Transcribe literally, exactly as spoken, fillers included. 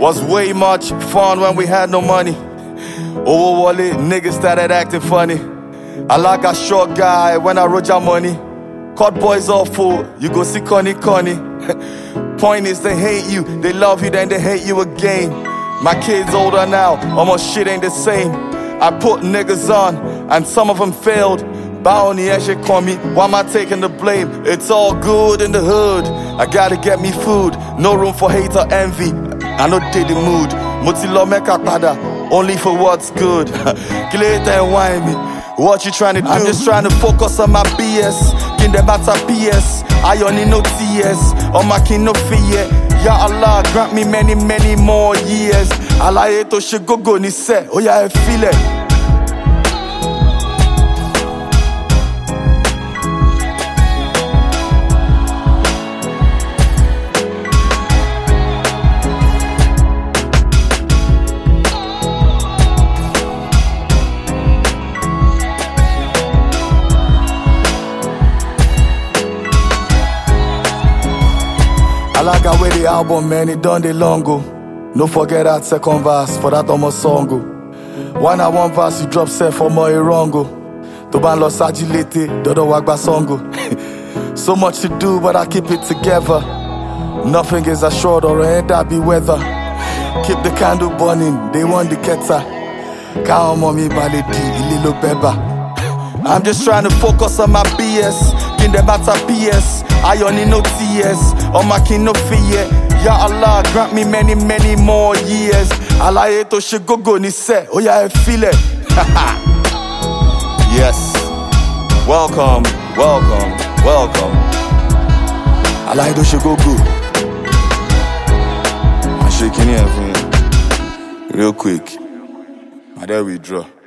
Was way much fun when we had no money. Over wallet, niggas started acting funny. I like a short guy when I roll your money. Cut boys off full, you go see Connie Connie. Point is they hate you, they love you, then they hate you again. My kids older now, almost shit ain't the same. I put niggas on, and some of them failed. Bounty and shit call me, why am I taking the blame? It's all good in the hood, I gotta get me food. No room for hate or envy, I no dey the mood. Motilo meka pada, only for what's good. Glitter and wine me, what you trying to do? I'm just trying to focus on my B S. Kin them matter P S, I only know T S. On my kin no fear. Ya Allah, grant me many, many more years. Allah eto shigogo ni se, oh yeah, I feel it. I like how way the album, man, it done the longo. No forget that second verse for that almost songo. One at one verse, you drop set for more irongo. To ban los agility, dodo wagba songo. So much to do, but I keep it together. Nothing is assured or ain't that be weather. Keep the candle burning, they want the keta. Count mommy baledi, little beba. I'm just trying to focus on my B S. Kin them matter P S. I only know T S. On my kin no fear. Ya Allah, grant me many, many more years. Allah eto shigogo ni se. Oh yeah, I feel it. Yes. Welcome, welcome, welcome. Allah eto shigogo. I'm shaking here, real quick. And then we draw.